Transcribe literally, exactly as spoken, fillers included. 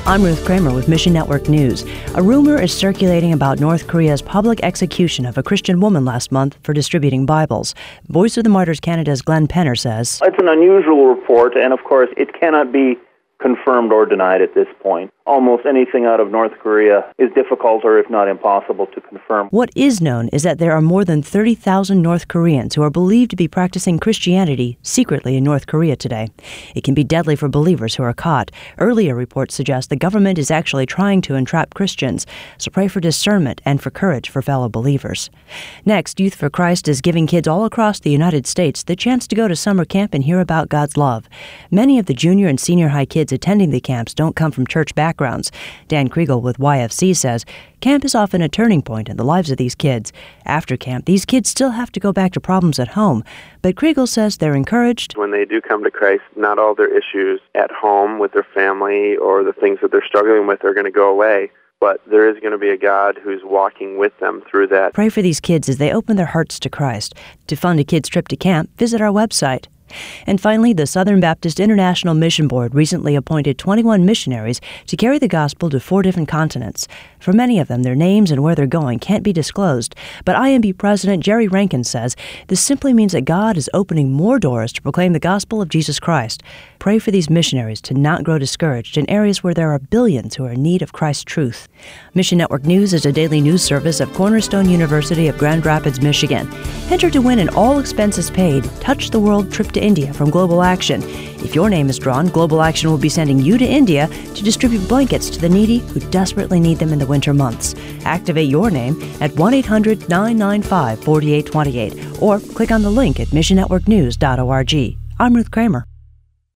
I'm Ruth Kramer with Mission Network News. A rumor is circulating about North Korea's public execution of a Christian woman last month for distributing Bibles. Voice of the Martyrs Canada's Glenn Penner says, It's an unusual report, and of course it cannot be confirmed or denied at this point. Almost anything out of North Korea is difficult or if not impossible to confirm. What is known is that there are more than thirty thousand North Koreans who are believed to be practicing Christianity secretly in North Korea today. It can be deadly for believers who are caught. Earlier reports suggest the government is actually trying to entrap Christians, so pray for discernment and for courage for fellow believers. Next, Youth for Christ is giving kids all across the United States the chance to go to summer camp and hear about God's love. Many of the junior and senior high kids attending the camps don't come from church backgrounds. Dan Kriegel with Y F C says camp is often a turning point in the lives of these kids. After camp, these kids still have to go back to problems at home, but Kriegel says they're encouraged. When they do come to Christ, not all their issues at home with their family or the things that they're struggling with are going to go away. But there is going to be a God who's walking with them through that. Pray for these kids as they open their hearts to Christ. To fund a kid's trip to camp, visit our website. And finally, the Southern Baptist International Mission Board recently appointed twenty-one missionaries to carry the gospel to four different continents. For many of them, their names and where they're going can't be disclosed. But I M B President Jerry Rankin says this simply means that God is opening more doors to proclaim the gospel of Jesus Christ. Pray for these missionaries to not grow discouraged in areas where there are billions who are in need of Christ's truth. Mission Network News is a daily news service of Cornerstone University of Grand Rapids, Michigan. Enter to win an all-expenses-paid Touch the World trip to India from Global Action. If your name is drawn, Global Action will be sending you to India to distribute blankets to the needy who desperately need them in the winter months. Activate your name at one eight hundred nine nine five four eight two eight or click on the link at mission network news dot org. I'm Ruth Kramer.